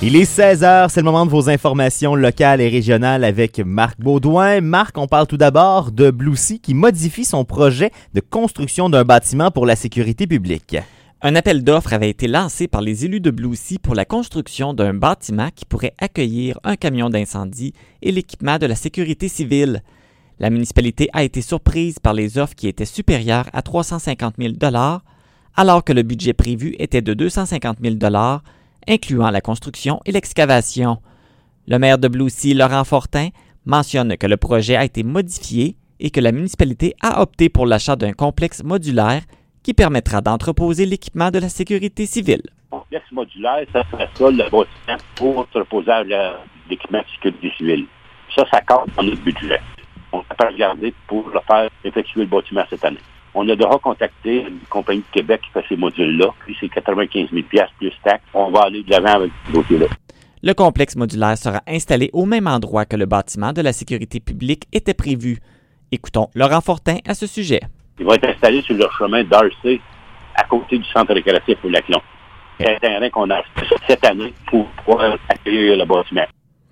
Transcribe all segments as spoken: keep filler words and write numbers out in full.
Il est seize heures, c'est le moment de vos informations locales et régionales avec Marc Baudouin. Marc, on parle tout d'abord de Blue Sea qui modifie son projet de construction d'un bâtiment pour la sécurité publique. Un appel d'offres avait été lancé par les élus de Blue Sea pour la construction d'un bâtiment qui pourrait accueillir un camion d'incendie et l'équipement de la sécurité civile. La municipalité a été surprise par les offres qui étaient supérieures à trois cent cinquante mille dollars, alors que le budget prévu était de deux cent cinquante mille dollars, incluant la construction et l'excavation. Le maire de Blue Sea, Laurent Fortin, mentionne que le projet a été modifié et que la municipalité a opté pour l'achat d'un complexe modulaire qui permettra d'entreposer l'équipement de la sécurité civile. Le complexe modulaire, ça serait ça, le bâtiment pour entreposer l'équipement de sécurité civile. Ça, ça cadre dans notre budget. On peut regarder pour le faire effectuer le bâtiment cette année. On a déjà contacté une compagnie de Québec qui fait ces modules-là, puis c'est quatre-vingt-quinze mille dollars plus taxes. On va aller de l'avant avec ce dossier-là. Le complexe modulaire sera installé au même endroit que le bâtiment de la sécurité publique était prévu. Écoutons Laurent Fortin à ce sujet. Il va être installé sur le chemin d'Arcey, à côté du centre récréatif au Lac-Long. C'est un terrain qu'on a acheté cette année pour pouvoir accueillir le bâtiment.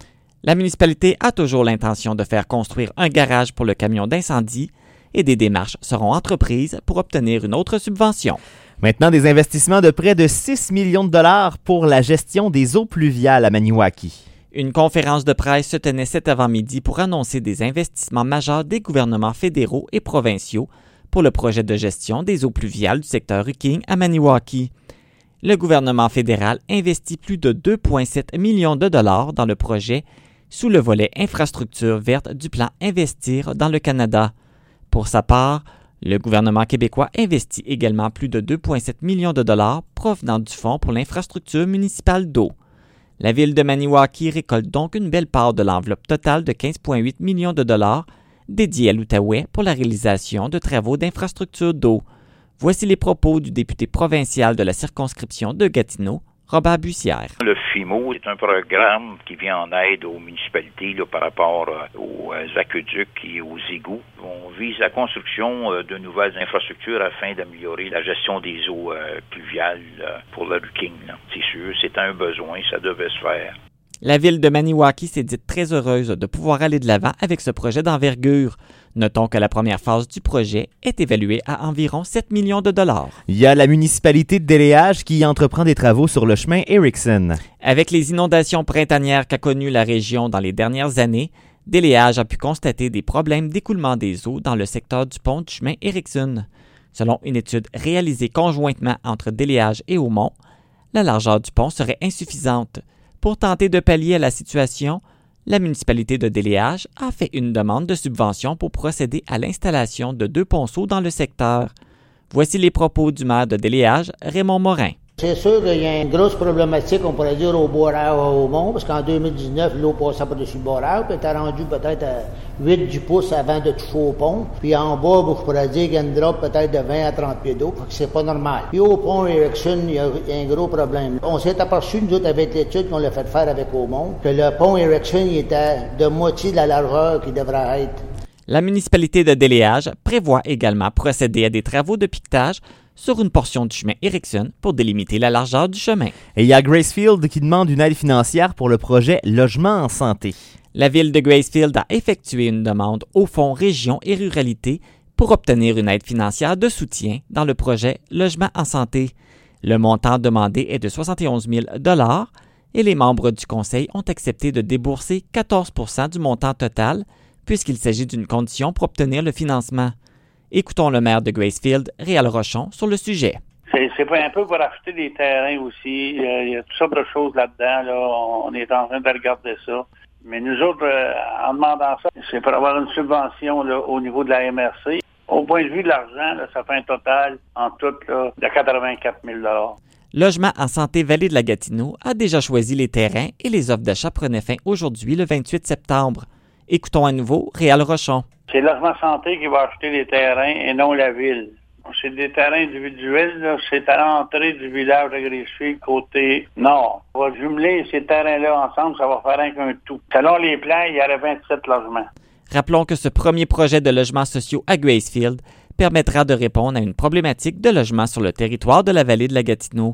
La municipalité a toujours l'intention de faire construire un garage pour le camion d'incendie et des démarches seront entreprises pour obtenir une autre subvention. Maintenant, des investissements de près de six millions de dollars pour la gestion des eaux pluviales à Maniwaki. Une conférence de presse se tenait cet avant-midi pour annoncer des investissements majeurs des gouvernements fédéraux et provinciaux pour le projet de gestion des eaux pluviales du secteur Uking à Maniwaki. Le gouvernement fédéral investit plus de deux virgule sept millions de dollars dans le projet sous le volet infrastructure verte du plan Investir dans le Canada. Pour sa part, le gouvernement québécois investit également plus de deux virgule sept millions de dollars provenant du Fonds pour l'infrastructure municipale d'eau. La ville de Maniwaki récolte donc une belle part de l'enveloppe totale de quinze virgule huit millions de dollars dédiée à l'Outaouais pour la réalisation de travaux d'infrastructure d'eau. Voici les propos du député provincial de la circonscription de Gatineau, Robert Bussière. Le F I M O est un programme qui vient en aide aux municipalités là, par rapport euh, aux euh, aqueducs et aux égouts. On vise la construction euh, de nouvelles infrastructures afin d'améliorer la gestion des eaux euh, pluviales euh, pour le Ruking. C'est sûr, c'est un besoin, ça devait se faire. La ville de Maniwaki s'est dite très heureuse de pouvoir aller de l'avant avec ce projet d'envergure. Notons que la première phase du projet est évaluée à environ sept millions de dollars. Il y a la municipalité de Déléage qui entreprend des travaux sur le chemin Erickson. Avec les inondations printanières qu'a connues la région dans les dernières années, Déléage a pu constater des problèmes d'écoulement des eaux dans le secteur du pont du chemin Erickson. Selon une étude réalisée conjointement entre Déléage et Aumont, la largeur du pont serait insuffisante. Pour tenter de pallier à la situation, la municipalité de Déléage a fait une demande de subvention pour procéder à l'installation de deux ponceaux dans le secteur. Voici les propos du maire de Déléage, Raymond Morin. C'est sûr qu'il y a une grosse problématique, on pourrait dire, au barrage au Mont, parce qu'en deux mille dix-neuf, l'eau passait par-dessus le barrage, puis elle était rendue peut-être à huit dix pouces avant de toucher au pont. Puis en bas, je pourrais dire qu'il y a une drop peut-être de vingt à trente pieds d'eau, fait que c'est pas normal. Puis au pont Erickson, il y a un gros problème. On s'est aperçu, nous autres, avec l'étude qu'on l'a fait faire avec Aumont, que le pont Erickson il était de moitié de la largeur qu'il devrait être. La municipalité de Déléage prévoit également procéder à des travaux de piquetage sur une portion du chemin Erickson pour délimiter la largeur du chemin. Et il y a Gracefield qui demande une aide financière pour le projet Logement en santé. La ville de Gracefield a effectué une demande au Fonds Région et Ruralité pour obtenir une aide financière de soutien dans le projet Logement en santé. Le montant demandé est de soixante et onze mille dollars et les membres du conseil ont accepté de débourser quatorze pour cent du montant total puisqu'il s'agit d'une condition pour obtenir le financement. Écoutons le maire de Gracefield, Réal Rochon, sur le sujet. C'est, c'est pas un peu pour acheter des terrains aussi. Il y a toutes sortes de choses là-dedans. Là. On est en train de regarder ça. Mais nous autres, euh, en demandant ça, c'est pour avoir une subvention là, au niveau de la M R C. Au point de vue de l'argent, là, ça fait un total en tout là, de quatre-vingt-quatre mille dollars. Logement en santé Vallée de la Gatineau a déjà choisi les terrains et les offres d'achat prenaient fin aujourd'hui, le vingt-huit septembre. Écoutons à nouveau Réal Rochon. C'est Logement Santé qui va acheter les terrains et non la ville. C'est des terrains individuels, là. C'est à l'entrée du village de Gracefield, côté nord. On va jumeler ces terrains-là ensemble, ça va faire un qu'un tout. Selon les plans, il y aurait vingt-sept logements. Rappelons que ce premier projet de logements sociaux à Gracefield permettra de répondre à une problématique de logement sur le territoire de la vallée de la Gatineau.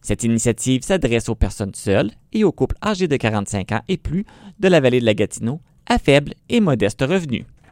Cette initiative s'adresse aux personnes seules et aux couples âgés de quarante-cinq ans et plus de la vallée de la Gatineau à faible et modeste revenu.